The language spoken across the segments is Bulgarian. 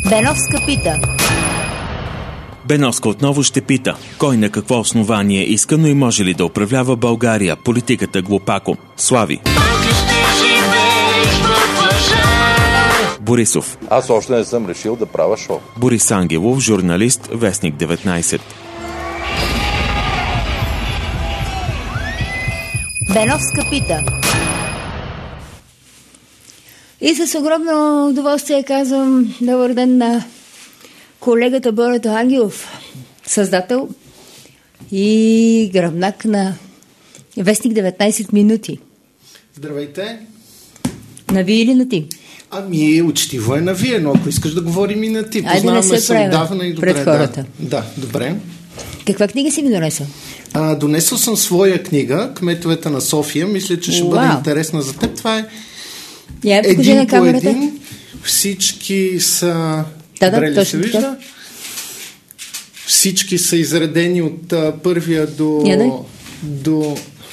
Беновска пита. Беновска отново ще пита, кой на какво основание иска, но и може ли да управлява България, политиката глупако. Слави. Борисов. Аз още не съм решил да правя шоу. Борис Ангелов, журналист, Вестник 19. Беновска пита. И с огромно удоволствие казвам добър ден на колегата Борето Ангелов, създател и гръбнак на Вестник 19 минути. Здравейте. На ви или на ти? Ами, учтиво е на вие, но ако искаш да говорим и на ти, познаваме се отдавна и добре. Пред хората. Да, добре. Каква книга си ми донесъл? Донесъл съм своя книга, Кметовете на София. Мисля, че ще бъде интересна за теб. Това е един по един. Всички са... Добре ли се вижда? Всички са изредени от първия до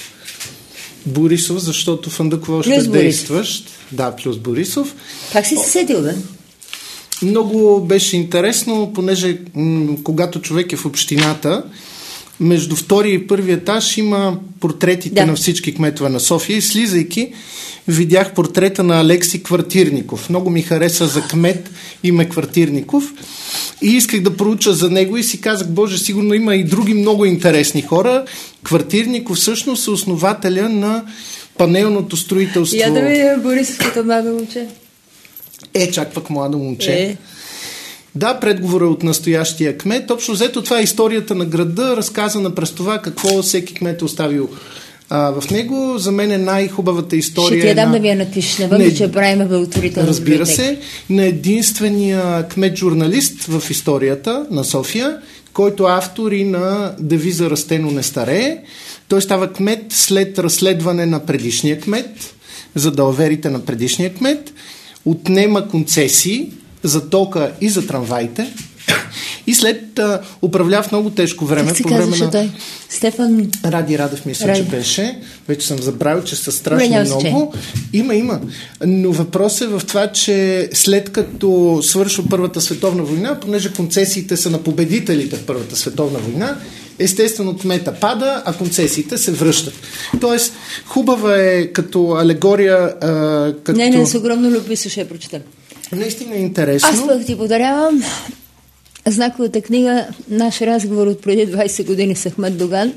Борисов, защото Фандъкова още е действащ. Да, плюс Борисов. Как си се сетил, бе? Много беше интересно, понеже когато човек е в общината, между втория и първия етаж има портретите на всички кметове на София и слизайки видях портрета на Алекси Квартирников. Много ми хареса за кмет име Квартирников и исках да проуча за него и си казах, боже, сигурно има и други много интересни хора. Квартирников всъщност е основателя на панелното строителство. Я да видя Борисов като младо момче. Чак пък младо момче. Да, предговора от настоящия кмет. Общо взето това е историята на града, разказана през това какво всеки кмет е оставил в него. За мен е най-хубавата история. Ще ти я дам да ви я напишеш навън, че правим благотворителна. Разбира се, на единствения кмет-журналист в историята на София, който е автор и на девиза "Растено не старее". Той става кмет след разследване на предишния кмет, за далаверите на предишния кмет, отнема концесии за тока и за трамваите и след управлява в много тежко време. Как се казваше той? Стефан... Ради Радев мисля, че беше. Вече съм забравил, че са страшно много. Има. Но въпрос е в това, че след като свършва Първата световна война, понеже концесиите са на победителите в Първата световна война, естествено кмета пада, а концесиите се връщат. Тоест, хубава е като алегория... Не, с огромно любви ще я прочетам. Наистина е интересно. Аз пък ти подарявам знаковата книга "Наш разговор от преди 20 години с Ахмед Доган",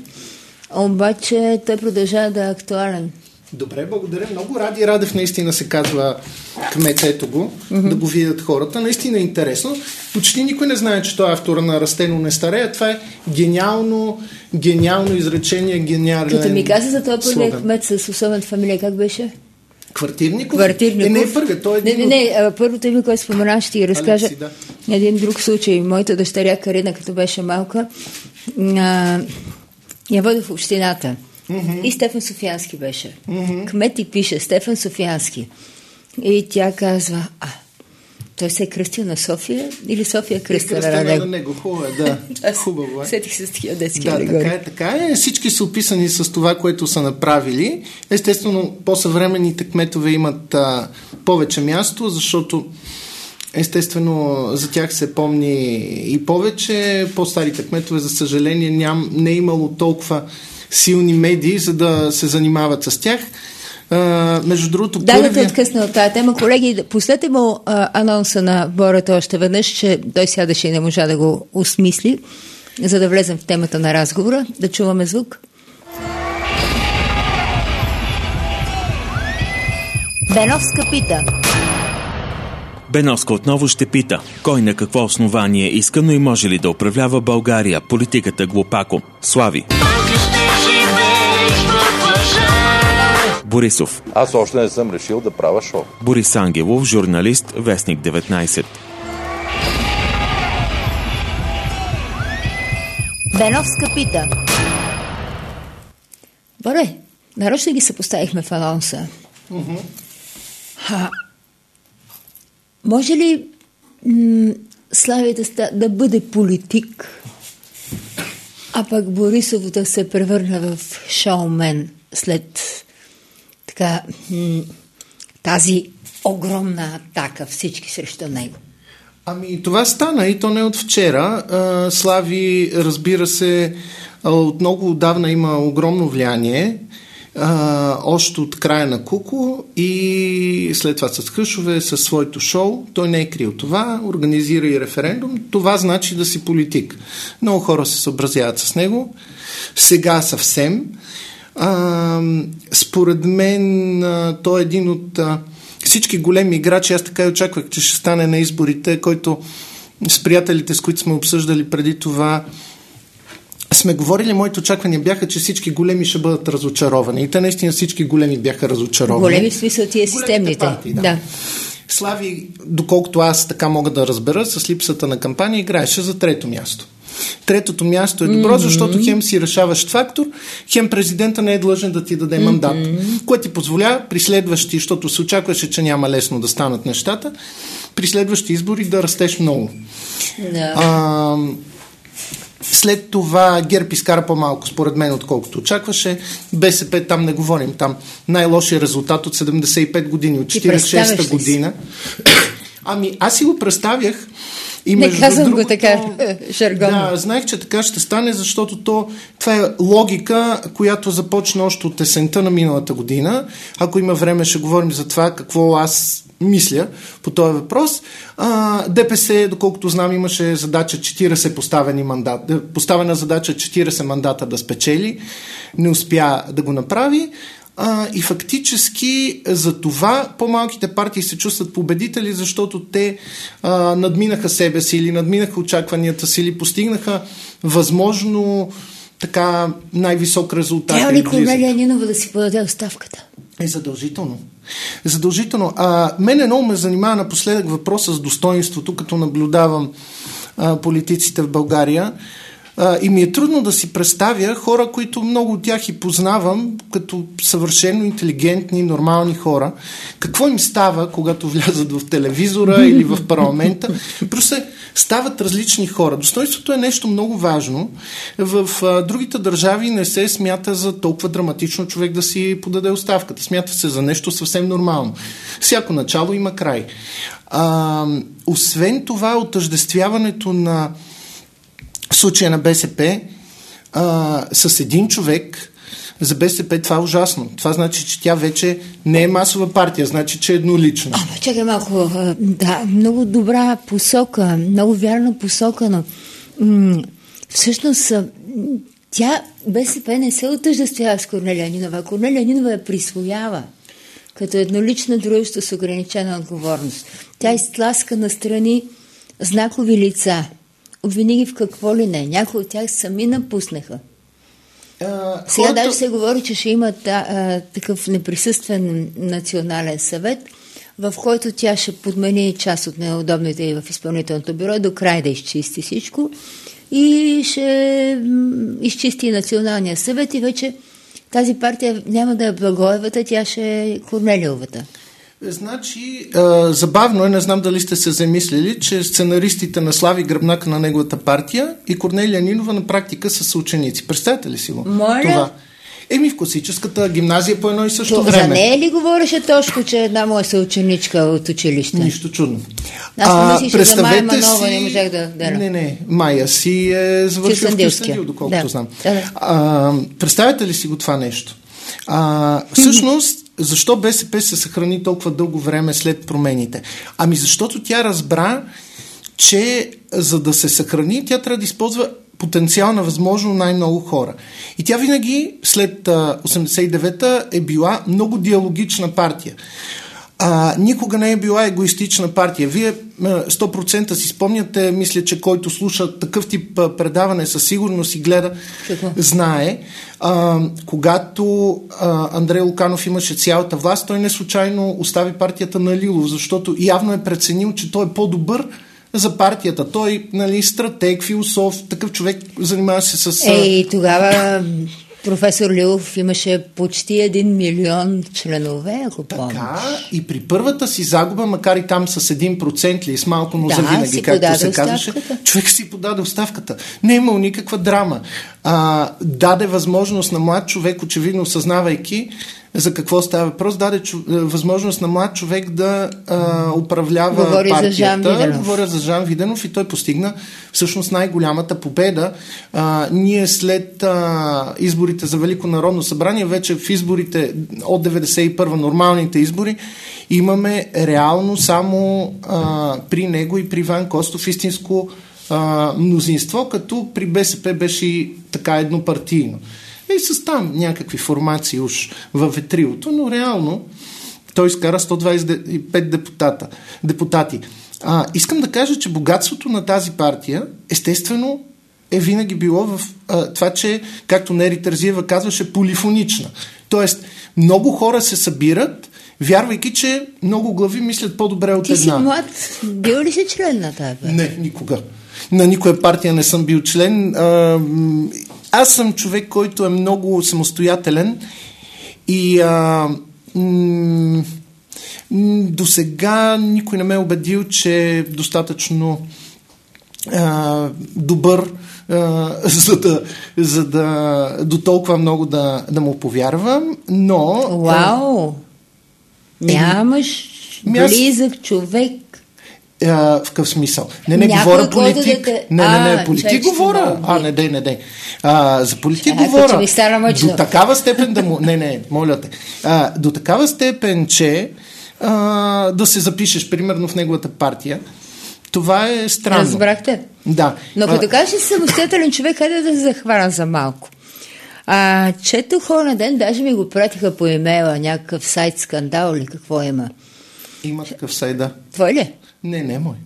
обаче той продължава да е актуален. Добре, благодаря много. Ради Радев наистина се казва кмет, ето го, да го видят хората. Наистина е интересно. Почти никой не знае, че той е автора на "Растено не старее". Това е гениално изречение, гениален Като ми каза за това първият слоган. кмет с особената фамилия, как беше? Квартирников? Квартирников. Не е първият, той е един първото име, което споменаш, ще ти разкажа Алекси, един друг случай. Моята дъщеря Карина, като беше малка, я води в общината. И Стефан Софиянски беше. Кмет и пише Стефан Софиянски. И тя казва, той се е кръстил на София или София кръстила на него? Хубаво е. Сетих се с такива детски така е. Всички са описани с това, което са направили. Естествено, по-съвременните кметове имат повече място, защото естествено за тях се помни и повече. По-старите кметове, за съжаление, не е имало толкова силни медии, за да се занимават с тях. Между другото... Да те откъсна от тази тема. Колеги, пуснете му анонса на Борето още веднъж, че той сядаше и не можа да го осмисли, за да влезем в темата на разговора. Да чуваме звук. Беновска пита. Беновска отново ще пита, кой на какво основание иска, но и може ли да управлява България, политиката глупако. Слави. Борисов. Аз още не съм решил да правя шоу. Борис Ангелов, журналист, Вестник 19. Беновска пита. Боре, нарочно ги съпоставихме в анонса. Може ли Слави да бъде политик, а пък Борисов да се превърне в шоумен след тази огромна атака, всички срещу него? Ами това стана и то не от вчера. Слави, разбира се, от много отдавна има огромно влияние. Още от края на Куко и след това с Хъшове, със своето шоу. Той не е крил това, организира и референдум. Това значи да си политик. Много хора се съобразяват с него. Сега съвсем. Според мен той е един от всички големи играчи. Аз така и очаквах, че ще стане на изборите, който с приятелите, с които сме обсъждали преди това, сме говорили, моите очаквания бяха, че всички големи ще бъдат разочаровани. И те наистина всички големи бяха разочаровани. Големи в смисъл тия системните. Партии, да. Слави, доколкото аз така мога да разбера, с липсата на кампания играеше за трето място. Третото място е добро, защото хем си решаващ фактор, хем президента не е длъжен да ти даде мандат, което ти позволява при следващи, защото се очакваше, че няма лесно да станат нещата, при следващи избори да растеш много. След това ГЕРБ изкара по-малко, според мен, отколкото очакваше. БСП, там не говорим. Там най-лошия резултат от 75 години, от 46-та година. Ами, аз си го представях. И не казвам другото, го така жаргонно. Да, знаех, че така ще стане, защото това е логика, която започна още от есента на миналата година. Ако има време, ще говорим за това, какво аз мисля по този въпрос. ДПС, доколкото знам, имаше задача 40 поставена задача 40 мандата да спечели. Не успя да го направи. И фактически за това по-малките партии се чувстват победители, защото те надминаха себе си или надминаха очакванията си или постигнаха възможно така най-висок резултат. Трябва ли Корнелия Нинова да си подаде оставката? Задължително. Задължително. Мене много ме занимава напоследък въпроса с достоинството, като наблюдавам политиците в България. И ми е трудно да си представя хора, които много от тях и познавам, като съвършено интелигентни, нормални хора. Какво им става, когато влязат в телевизора или в парламента? Просто стават различни хора. Достоинството е нещо много важно. В другите държави не се смята за толкова драматично човек да си подаде оставката. Смята се за нещо съвсем нормално. Всяко начало има край. Освен това, отъждествяването на случая на БСП с един човек, за БСП това е ужасно. Това значи, че тя вече не е масова партия, значи, че е еднолична. Чакай малко. Да, много добра посока, много вярна посока, но всъщност тя БСП не се отъждествява с Корнелия Нинова. Корнелия Нинова я присвоява като еднолична дружество с ограничена отговорност. Тя изтласка настрани знакови лица. Обвини ги в какво ли не. Някои от тях сами напуснаха. Сега даже се говори, че ще има такъв неприсъствен национален съвет, в който тя ще подмени част от неудобните и в изпълнителното бюро до край да изчисти всичко и ще изчисти националния съвет и вече тази партия няма да е Благоевата, тя ще е Корнелиовата. Значи, забавно е, не знам дали сте се замислили, че сценаристите на Слави гръбнака на неговата партия и Корнелия Нинова на практика са съученици. Представете ли си го? Моля? В класическата гимназия по едно и също време. За нея ли говореше Тошко, че една моя съученичка от училище? Нищо чудно. Аз мислиш, че за Майя Манова не можех да... Не. Майя си е завършил в Кюстендил, доколкото знам. Представете ли си го това нещо? Всъщност, защо БСП се съхрани толкова дълго време след промените? Ами защото тя разбра, че за да се съхрани, тя трябва да използва потенциал на възможно най-много хора. И тя винаги след 89-та е била много диалогична партия. Никога не е била егоистична партия. Вие 100% си спомняте, мисля, че който слуша такъв тип предаване със сигурност и гледа, знае. Когато Андрей Луканов имаше цялата власт, той не случайно остави партията на Лилов, защото явно е преценил, че той е по-добър за партията. Той, стратег, философ, такъв човек, занимава се с... Тогава професор Лилов имаше почти 1 милион членове, ако помня. Така, и при първата си загуба, макар и там с 1% или с малко, но завинаги, както се казваше, човек си подаде оставката. Не е имал никаква драма. Даде възможност на млад човек, очевидно съзнавайки, за какво става въпрос. Даде възможност на млад човек да управлява Говори партията. За Жан Виденов. Говоря за Жан Виденов и той постигна всъщност най-голямата победа. Ние след изборите за Велико народно събрание, вече в изборите от 91-а, нормалните избори, имаме реално само при него и при Иван Костов истинско мнозинство, като при БСП беше така еднопартийно. И с там някакви формации уж във ветрилото, но реално той изкара 125 депутати. Искам да кажа, че богатството на тази партия естествено е винаги било в това, че, както Нери Терзиева казваше, полифонична. Тоест, много хора се събират, вярвайки, че много глави мислят по-добре от една. Ти си млад. Бил ли си член на тази партия? Не, никога. На никоя партия не съм бил член. Аз съм човек, който е много самостоятелен и до сега никой не ме е убедил, че е достатъчно добър, за да до толкова много да му повярвам, но... Вау! Нямаш близък човек. В какъв смисъл? Не говоря политик. Не, политик говоря. Не дей. За политик говоря. До такава степен да му... Не, моля те. До такава степен, че да се запишеш, примерно, в неговата партия. Това е странно. Разбрахте? Да. Но като кажеш самостоятелен човек, хайде да се захвана за малко. Четох на ден, даже ми го пратиха по имейла, някакъв сайт скандал или какво има. Има такъв сайт, да. Твой ли? Не мой.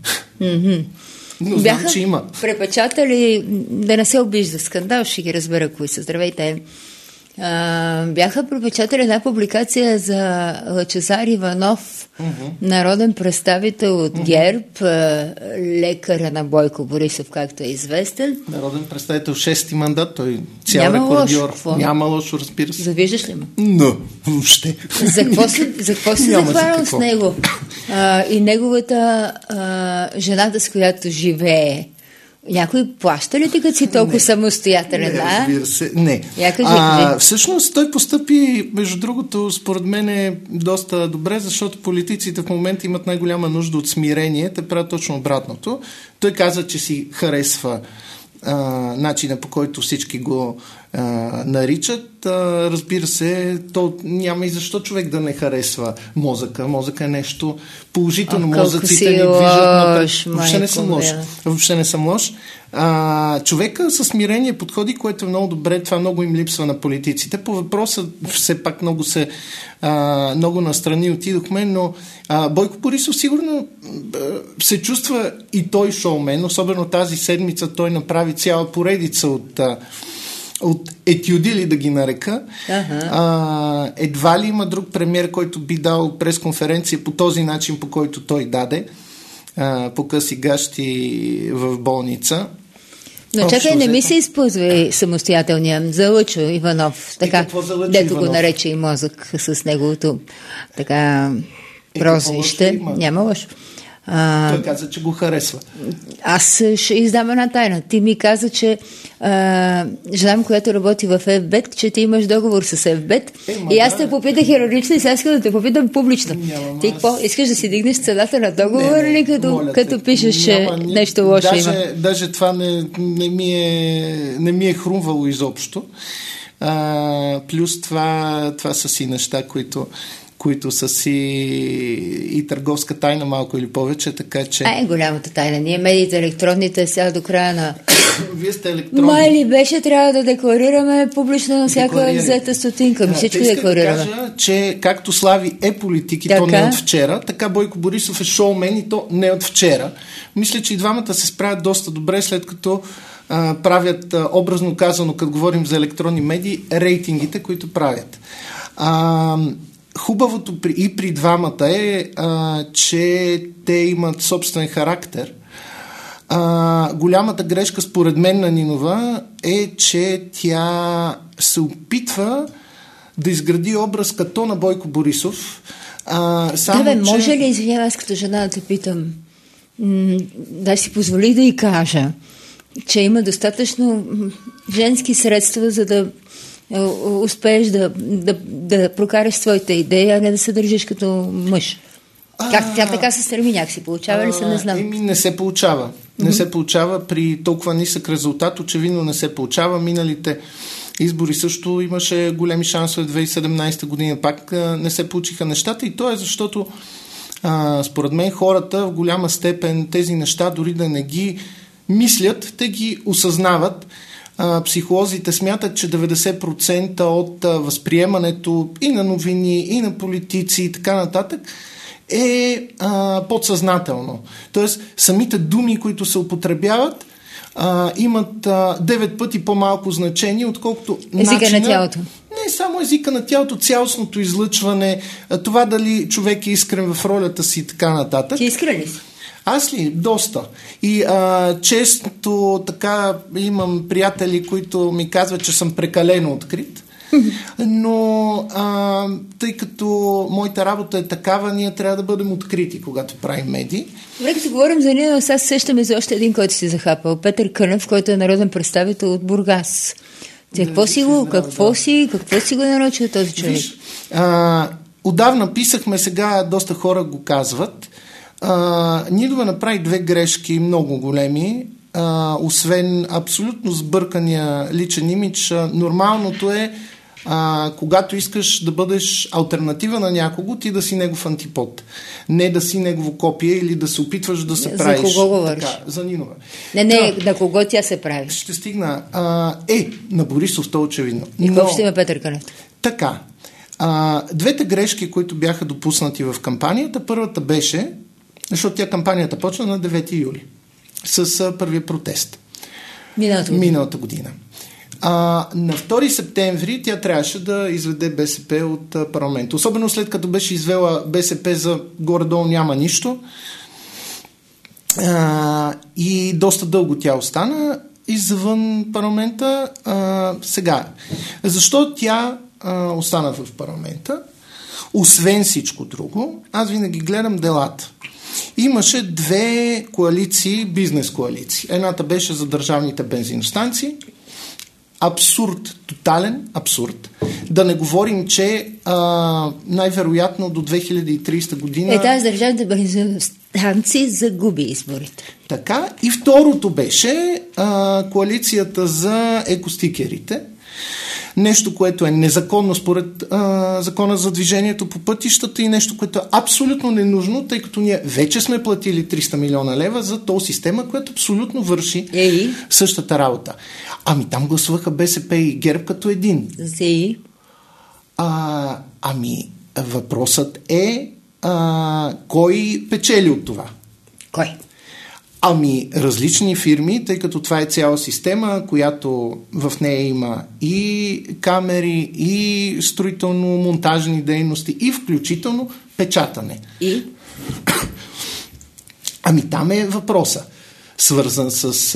Но бяха знам, че има. Препечатали, да не се обижда скандал, ще ги разбера кои са. Здравейте. Бяха препечатали една публикация за Лъчезар Иванов, народен представител от ГЕРБ, лекаря на Бойко Борисов, както е известен. Народен представител 6-ти мандат, той цял рекордьор. Няма лошо, разбира се. Завиждаш ли му? Но, въобще. За какво се захванал с него? И неговата жената, с която живее. Някой плаща ли ти, като си толкова самостоятелен? Разбира се, не. Всъщност той постъпи, между другото, според мен е доста добре, защото политиците в момента имат най-голяма нужда от смирение, те правят точно обратното. Той каза, че си харесва начина, по който всички го наричат. Разбира се, то няма и защо човек да не харесва мозъка. Мозъка е нещо положително. Мозъците ни движат напред. Въобще не съм лош. Човека със смирение подходи, което е много добре. Това много им липсва на политиците. По въпроса все пак много настрани отидохме, но Бойко Борисов сигурно се чувства и той шоумен. Особено тази седмица той направи цяла поредица от етюдили, да ги нарека. Едва ли има друг премиер, който би дал пресконференция по този начин, по който той даде, по къси гащи в болница. Но чакай, не ми се използва самостоятелния за Лъчо Иванов, така, дето го нарече и мозък с неговото така прозвище. Няма лошо. Той каза, че го харесва. Аз ще издам една тайна. Ти ми каза, че жена, която работи в FBET, че ти имаш договор с FBET. И аз те попитах иронично и сега искам да те попитам публично. Ти какво? Искаш да си дигнеш цената на договор или като пишеш нещо лошо има? Даже това не ми е хрумвало изобщо. Плюс това са си неща, които са си и търговска тайна малко или повече, така че... голямата тайна. Ние медиите електронните сега до края на... Вие сте електронни. Май ли беше, трябва да декларираме публично на всяка взета стотинка. Всичко декларираме. Да кажа, че както Слави е политик и то не от вчера, така Бойко Борисов е шоумен и то не от вчера. Мисля, че и двамата се справят доста добре, след като правят, образно казано, като говорим за електронни медии, рейтингите, които правят. Хубавото и при двамата е, че те имат собствен характер. Голямата грешка според мен на Нинова е, че тя се опитва да изгради образ като на Бойко Борисов. Може ли, извиня, аз като жена да те питам, да си позволих да й кажа, че има достатъчно женски средства, за да успееш да прокараш своите идеи, а не да се държиш като мъж. Как тя така се стреми някакси? Получава ли се? Не знам. Не се получава. Не се получава при толкова нисък резултат. Очевидно не се получава. Миналите избори също имаше големи шансове. 2017 година пак не се получиха нещата. И то е защото според мен хората в голяма степен тези неща дори да не ги мислят, те ги осъзнават. Психолозите смятат, че 90% от възприемането и на новини, и на политици и така нататък е подсъзнателно. Тоест, самите думи, които се употребяват, имат 9 пъти по-малко значение, отколкото езика на тялото. Не само езика на тялото, цялостното излъчване, това дали човек е искрен в ролята си и така нататък. Ти искрен ли си? Аз ли? Доста. И често така имам приятели, които ми казват, че съм прекалено открит. Но тъй като моята работа е такава, ние трябва да бъдем открити, когато правим медии. Добре, като говорим за Нинова, сега сещаме за още един, който си захапал. Петър Кънев, който е народен представител от Бургас. Какво си го нарочил този човек? Виж, отдавна писахме, сега доста хора го казват. Нинова направи 2 грешки, много големи. Освен абсолютно сбъркания личен имидж, нормалното е когато искаш да бъдеш алтернатива на някого, ти да си негов антипод. Не да си негово копие или да се опитваш да се правиш. За кого говориш? За Нинова. На кого тя се прави? Ще стигна. На Борисов, то очевидно. И какво ще има Петър Кънев? Така. 2 грешки, които бяха допуснати в кампанията, първата беше, защото тя кампанията почна на 9 юли с първия протест. Миналата година. На 2 септември тя трябваше да изведе БСП от парламента. Особено след като беше извела БСП за горе-долу няма нищо. И доста дълго тя остана извън парламента. Сега, защо тя остана в парламента? Освен всичко друго, аз винаги гледам делата. Имаше 2 коалиции, бизнес коалиции. Едната беше за държавните бензиностанции. Абсурд, тотален абсурд. Да не говорим, че най-вероятно до 2030 година... Тази държавните бензиностанции загуби изборите. Така. И второто беше коалицията за екостикерите. Нещо, което е незаконно според закона за движението по пътищата и нещо, което е абсолютно ненужно, тъй като ние вече сме платили 300 милиона лева за тол система, която абсолютно върши същата работа. Там гласуваха БСП и ГЕРБ като един. Въпросът е кой печели от това? Кой? Различни фирми, тъй като това е цяла система, която в нея има и камери, и строително-монтажни дейности, и включително печатане. И? Там е въпроса, свързан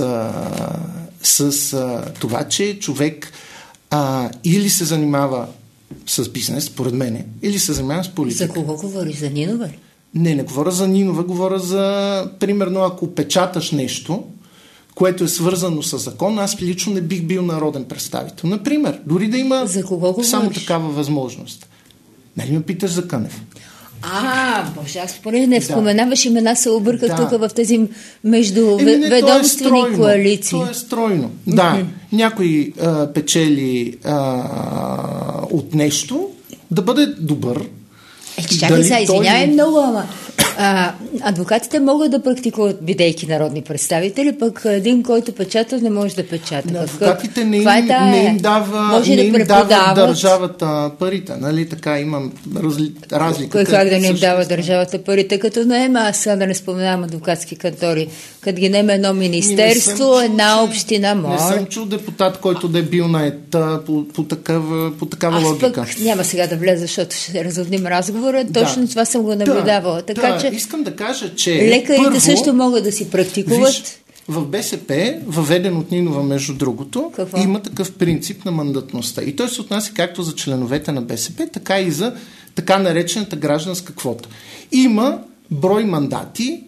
с това, че човек или се занимава с бизнес, според мене, или се занимава с политика. За кого говориш? За Нинова? Не говоря за Нинова, говоря за, примерно, ако печаташ нещо, което е свързано с закон, аз лично не бих бил народен представител. Например, дори да има само такава възможност. Нали ме питаш за Кънев? Боже, аз поне не споменаваш имена, се обърках тук в тези междуведомствени коалиции. То е стройно. Някой печели от нещо, да бъде добър. Чакай сега, извинявай много, адвокатите могат да практикуват, бидейки народни представители, пък един, който печата, не може да печата. Адвокатите не им дава държавата парите. Нали? Така имам разлика. Кой как да не им дава държавата парите? Като наема, аз сега да не споменавам адвокатски кантори, като ги наема едно министерство, една община, Не съм чул депутат, който да е бил на ета по такава логика. Пък няма сега да влезе, защото ще разводним разговора. Точно това съм го наблюдавала. Така че искам да кажа, че лекарите също могат да си практикуват. В БСП, въведен от Нинова, между другото, има такъв принцип на мандатността. И той се отнася както за членовете на БСП, така и за така наречената гражданска квота. Има брой мандати,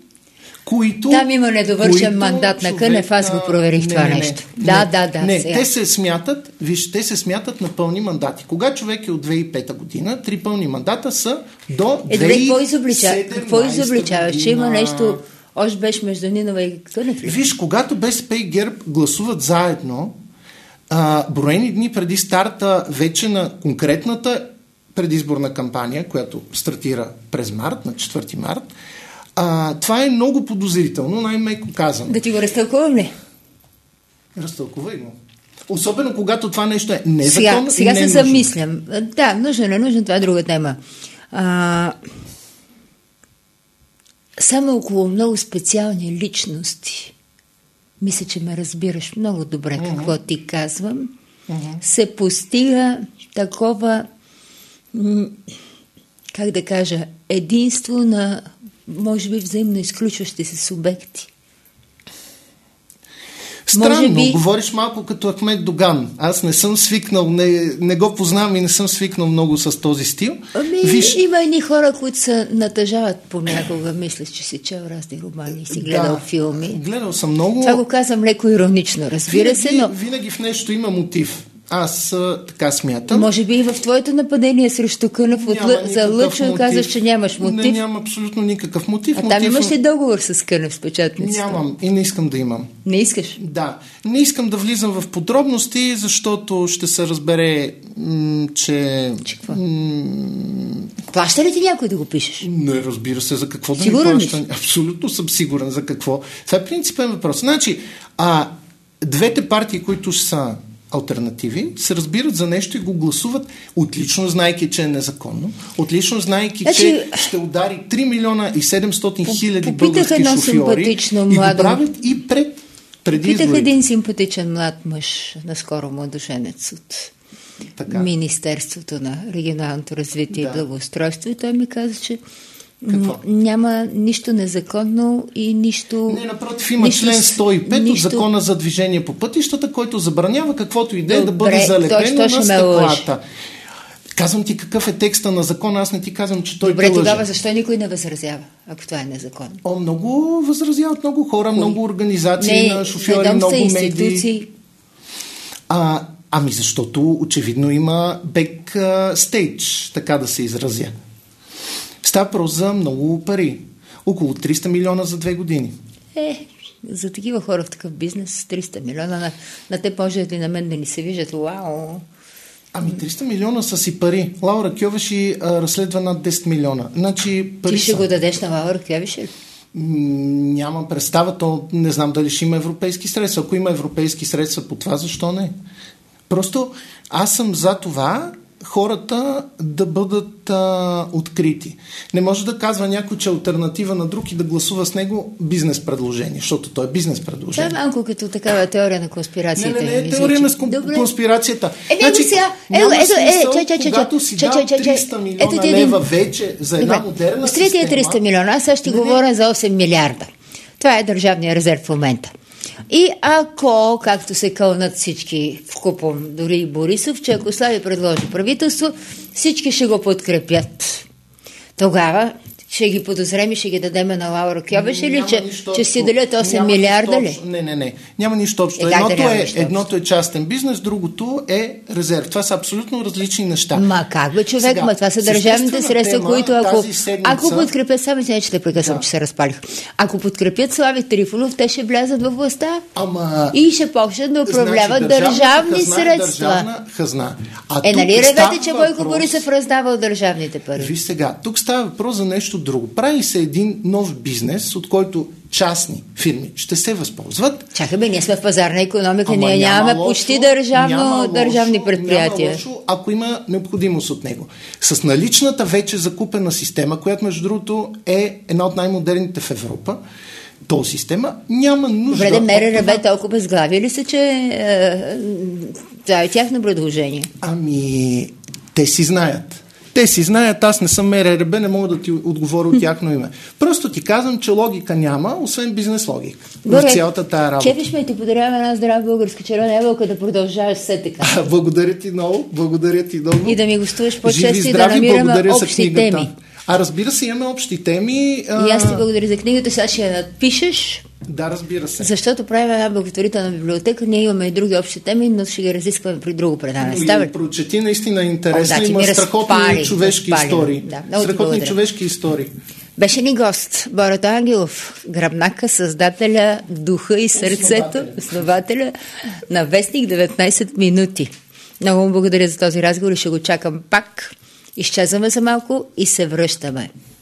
които... Там има недовършен мандат на Кънев, аз го проверих това нещо. Да. Не, те се смятат, те се смятат на пълни мандати. Кога човек е от 2005 година, 3 пълни мандата са до 2017 Какво изобличаваш? Че има нещо, още беше между Нинова и Кънев? Виж, когато БСП и ГЕРБ гласуват заедно, броени дни преди старта вече на конкретната предизборна кампания, която стартира през март, на 4 март, това е много подозрително, най-меко казано. Да ти го разтълкувам ли? Разтълкувай го. Особено когато това нещо е незаконно. Сега се замислям. Да, нужно, това е друга тема. Само около много специални личности, мисля, че ме разбираш много добре какво ти казвам, се постига такова, как да кажа, единство на, може би, взаимно изключващи се субекти. Странно, говориш малко като Ахмед Доган. Аз не съм свикнал, не го познавам и не съм свикнал много с този стил. Виж, има едни хора, които се натъжават понякога. Мисля, че си чел разни романи и си гледал филми. Гледал съм много. Това го казвам леко иронично, разбира се, но... Винаги в нещо има мотив. Аз така смятам. Може би и в твоето нападение срещу Кънев за Лъчо казваш, че нямаш мотив. Не, нямам абсолютно никакъв мотив. Там имаш ли договор с Кънев с печатницата? Нямам и не искам да имам. Не искаш? Да. Не искам да влизам в подробности, защото ще се разбере, че... какво? Плаща ли ти някой да го пишеш? Не, разбира се, за какво сигурен да ми плаща. Абсолютно съм сигурен за какво. Това е принципен въпрос. Значи, двете партии, които са алтернативи, се разбират за нещо и го гласуват, отлично знайки, че е незаконно, отлично знайки, че ще удари 3 милиона и 700 хиляди български шофьори и го правят и преди Питах изборите. един симпатичен млад мъж, наскоро младоженец от Министерството на регионалното развитие и благоустройство, и той ми каза, че няма нищо незаконно и нищо... Не, напротив, има член 105 от Закона за движение по пътищата, който забранява каквото и да бъде залепено на стъклата. Казвам ти какъв е текста на закона, аз не ти казвам, че той Добре, тогава защо никой не възразява, ако това е незаконно? Много възразяват, много хора, много организации на шофьори, много медии. Ами защото очевидно има бекстейдж, така да се изразя. Става въпрос за много пари. Около 300 милиона за 2 години. За такива хора в такъв бизнес 300 милиона на те може ли на мен да ни се виждат? Вау! Ами 300 милиона са си пари. Лаура Кьовеши разследва над 10 милиона. Значи, пари ти ще го дадеш на Лаура Кьовеши? Нямам представа, то не знам дали ще има европейски средства. Ако има европейски средства по това, защо не? Просто аз съм за това хората да бъдат открити. Не може да казва някой, че е алтернатива на друг и да гласува с него бизнес предложение, защото то е бизнес предложение. Това е малко като такава теория на конспирацията. Не е теория на конспирацията. Когато си дал 300 милиона лева вече за една модерна система... 300 милиона, аз ще говоря за 8 милиарда. Това е държавния резерв в момента. И ако, както се кълнат всички вкупом, дори и Борисов, че ако Слави предложи правителство, всички ще го подкрепят. Тогава ще ги подозрем и ще ги дадем на Лаура Кьовеши или че си делят 8 милиарда ли? Не. Няма нищо общо. Едното е частен бизнес, другото е резерв. Това са абсолютно различни неща. Как бе, човек? Това са държавните средства, които ако подкрепят, само че те прекъсвам, че се разпалих. Ако подкрепят Слави Трифонов, те ще влязат във властта и ще почнат да управляват държавни средства. Държавна хазна. Нали ревете, че Бойко Борисов раздавал държавните пари? Виж сега, тук става въпрос за нещо друго. Прави се един нов бизнес, от който частни фирми ще се възползват. Чакай бе, ние сме в пазарна икономика, ние нямаме почти държавни предприятия. Няма лошо, ако има необходимост от него. С наличната вече закупена система, която между другото е една от най-модерните в Европа, този система няма нужда... Добре, да МРРБ толкова безглави ли са, че това е тяхно предложение? Ами, те си знаят. Те си знаят, аз не съм МРРБ, не мога да ти отговоря от тяхно име. Просто ти казвам, че логика няма, освен бизнес логика. В цялата тая работа. Чефиш ме и ти подаряваме една здрава българска червена ябълка да продължаваш все така. Благодаря ти много. И да ми гостуваш по-често и да намираме общи теми. Разбира се, имаме общи теми. И аз ти благодаря за книгата, сега ще я надпишеш. Да, разбира се. Защото правим една благотворителна библиотека, ние имаме и други общи теми, но ще ги разискваме при друго предаване. И прочети, наистина интересно. Има страхотни човешки истории. Да, страхотни човешки истории. Беше ни гост Борето Ангелов, гръбнака, създателя, духа и сърцето, основателя на Вестник 19 минути. Много му благодаря за този разговор и ще го чакам пак. Изчезваме за малко и се връщаме.